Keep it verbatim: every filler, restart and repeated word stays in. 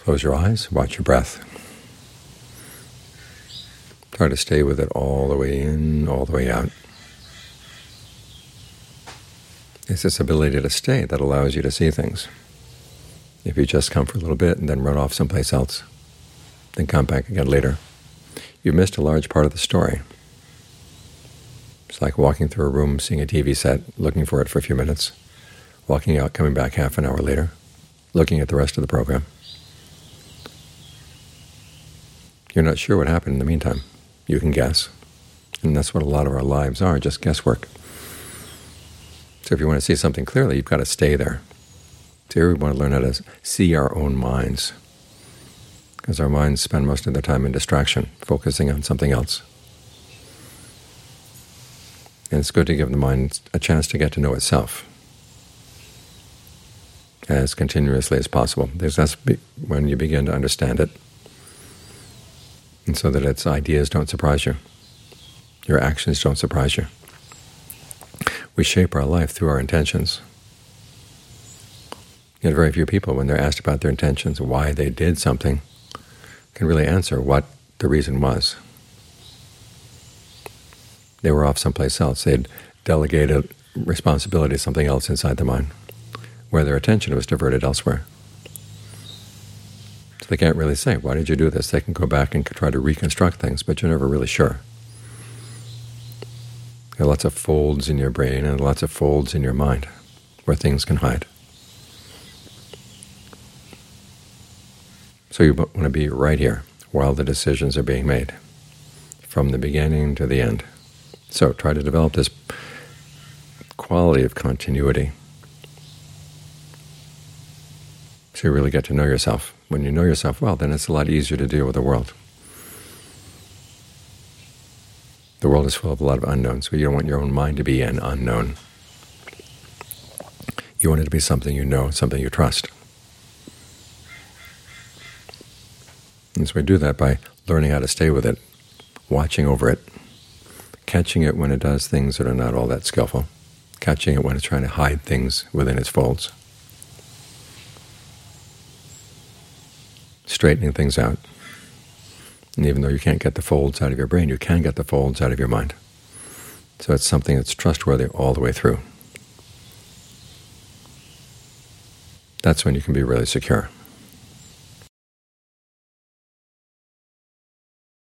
Close your eyes, watch your breath. Try to stay with it all the way in, all the way out. It's this ability to stay that allows you to see things. If you just come for a little bit and then run off someplace else, then come back again later, you've missed a large part of the story. It's like walking through a room, seeing a T V set, looking for it for a few minutes, walking out, coming back half an hour later, looking at the rest of the program. You're not sure what happened in the meantime. You can guess. And that's what a lot of our lives are, just guesswork. So if you want to see something clearly, you've got to stay there. So here we want to learn how to see our own minds, because our minds spend most of their time in distraction, focusing on something else. And it's good to give the mind a chance to get to know itself as continuously as possible, because that's when you begin to understand it, and so that its ideas don't surprise you, your actions don't surprise you. We shape our life through our intentions. Yet very few people, when they're asked about their intentions, why they did something, can really answer what the reason was. They were off someplace else. They'd delegated responsibility to something else inside the mind, where their attention was diverted elsewhere. So they can't really say, why did you do this? They can go back and try to reconstruct things, but you're never really sure. There are lots of folds in your brain and lots of folds in your mind where things can hide. So you want to be right here while the decisions are being made, from the beginning to the end. So try to develop this quality of continuity, so you really get to know yourself. When you know yourself well, then it's a lot easier to deal with the world. The world is full of a lot of unknowns, but you don't want your own mind to be an unknown. You want it to be something you know, something you trust. And so we do that by learning how to stay with it, watching over it, catching it when it does things that are not all that skillful, catching it when it's trying to hide things within its folds, straightening things out. And even though you can't get the folds out of your brain, you can get the folds out of your mind. So it's something that's trustworthy all the way through. That's when you can be really secure.